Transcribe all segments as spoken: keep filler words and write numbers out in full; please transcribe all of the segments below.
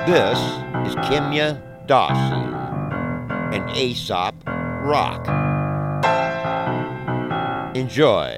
This is Kimya Dawson and Aesop Rock. Enjoy.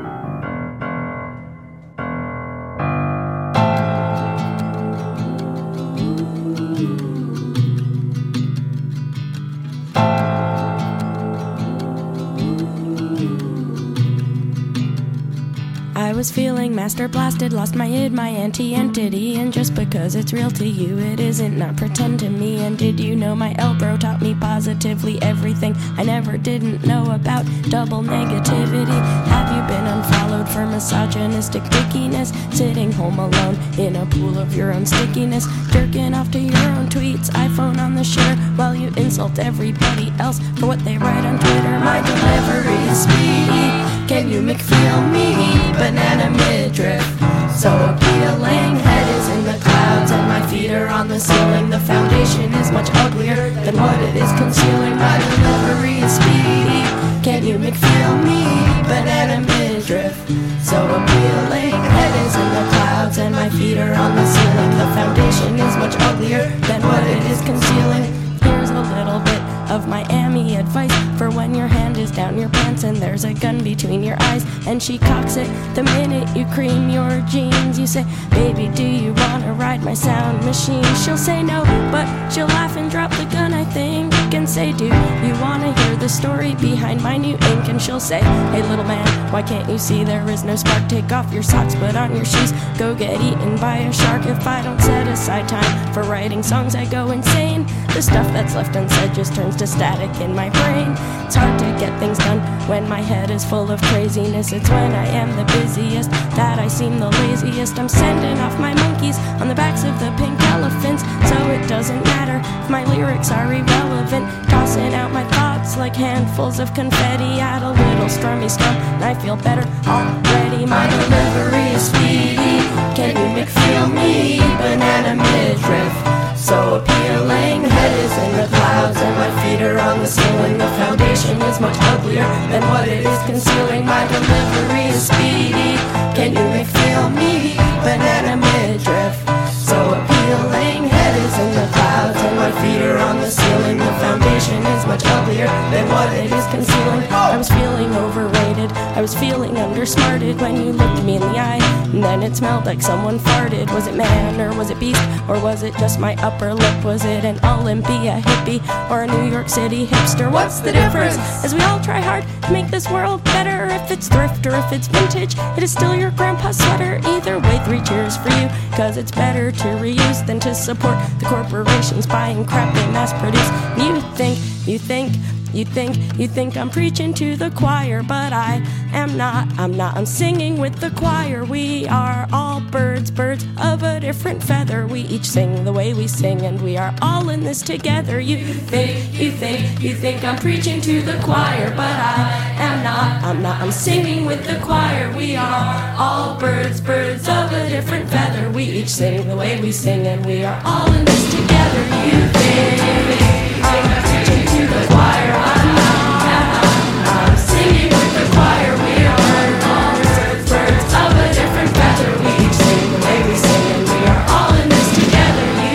I was feeling master blasted, lost my id, my anti-entity, and just because it's real to you, it isn't. Not pretend to me. And did you know my elbro taught me positively everything I never didn't know about double negativity? Have you been unfollowed for misogynistic dickiness? Sitting home alone in a pool of your own stickiness, jerking off to your own tweets, iPhone on the shitter, while you insult everybody else for what they write on Twitter. My delivery is speedy. Can you McFeel me? Banana midriff, so appealing. Head is in the clouds and my feet are on the ceiling. The foundation is much uglier than what it is concealing. My delivery is speedy. Can you McFeel me? Banana midriff, so appealing. Head is in the clouds and my feet are on the ceiling. The foundation is much uglier than what it is concealing. Here's a little bit of Miami advice for when your hand is down your pants and there's a gun between your eyes and she cocks it the minute you cream your jeans. You say, baby, do you wanna ride my sound machine? She'll say no, but she'll laugh and drop the gun, I think, and say, do you wanna hear the story behind my new ink? And she'll say, hey little man, why can't you see there is no spark? Take off your socks, put on your shoes, go get eaten by a shark. If I don't set aside time for writing songs, I go insane. The stuff that's left unsaid just turns to static in my brain. It's hard to get things done when my head is full of craziness. It's when I am the busiest that I seem the laziest. I'm sending off my monkeys on the backs of the pink elephants, so it doesn't matter if my lyrics are irrelevant. Tossing out my thoughts like handfuls of confetti at a little strummy strum, and I feel better already. My delivery is speedy. Can you McFeel me? Banana midriff, so appealing. Head is in the clouds and my feet are on the ceiling. The foundation is much uglier than what it is concealing. My delivery is speedy. Can you McFeel me? Banana midriff, so appealing. Head is in the clouds and my feet are on the ceiling. The foundation is much uglier than what it is concealing. I was feeling overrated, I was feeling undersmarted when you looked me in the eye, and then it smelled like someone farted. Was it man or was it beast, or was it just my upper lip? Was it an Olympia hippie or a New York City hipster? What's the difference? As we all try hard to make this world better, if it's thrift or if it's vintage, it is still your grandpa's sweater. Either way, three cheers for you, cause it's better to reuse than to support the corporations buying crap they mass produce. And you think, you think You think, you think I'm preaching to the choir, but I am not, I'm not, I'm singing with the choir. We are all birds, birds of a different feather. We each sing the way we sing, and we are all in this together. You think, you think, you think I'm preaching to the choir, but I am not, I'm not, I'm singing with the choir. We are all birds, birds of a different feather. We each sing the way we sing, and we are all in this together. You think I'm preaching to the choir, I'm not, I'm singing with the choir. We are all birds, birds of a different feather. We each sing the way we sing, and we are all in this together. You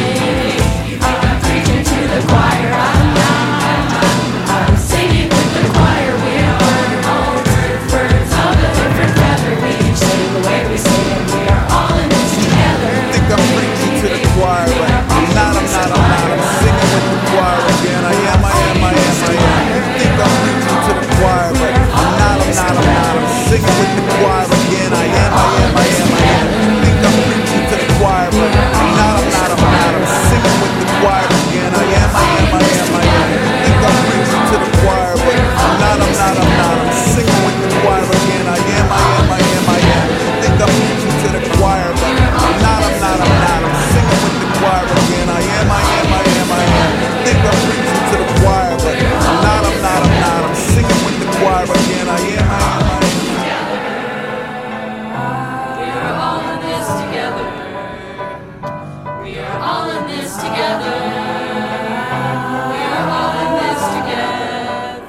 think I'm preaching to the choir, I'm not, I'm singing with the choir. We are all birds, birds of a different feather. We each sing the way we sing, and we are all in this together. I think I'm preaching to the choir, right? I'm not, I'm not, I'm not, I'm singing with the choir again. I am, I am, I am, I am. You think I'm preaching to the choir, right? I'm not, I'm not, I'm not, I'm singing with the choir again. I am, I am, I am, I am. You think I'm preaching to the choir, right? I'm not, I'm not, I'm not, I'm singing with the choir again. I am, I am, I am, I am. You think I'm preaching to the choir, right? I'm not, I'm not, I'm not, I'm singing with the choir again. I am, I am, I am, I am. You think I'm preaching to the choir, right? I'm not, I'm not, I'm not, I'm singing with the choir again. I am, I am, I am, I am. You think I'm preaching to the choir, right? I'm not, I'm not, I'm not, I'm singing with the choir again. I am, I am, I am. We are all in this together. We are all in this together. We are all in this together.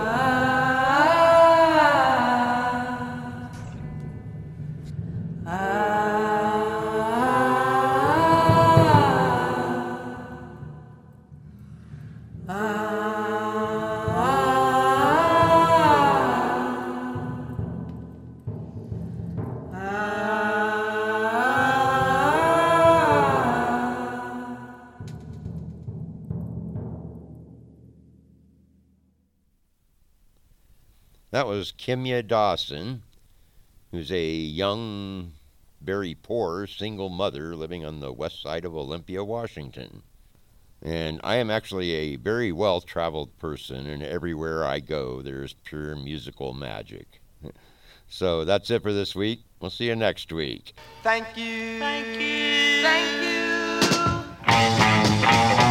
Ah, ah, ah. That was Kimya Dawson, who's a young, very poor single mother living on the west side of Olympia, Washington. And I am actually a very well-traveled person, and everywhere I go, there's pure musical magic. So that's it for this week. We'll see you next week. Thank you. Thank you. Thank you.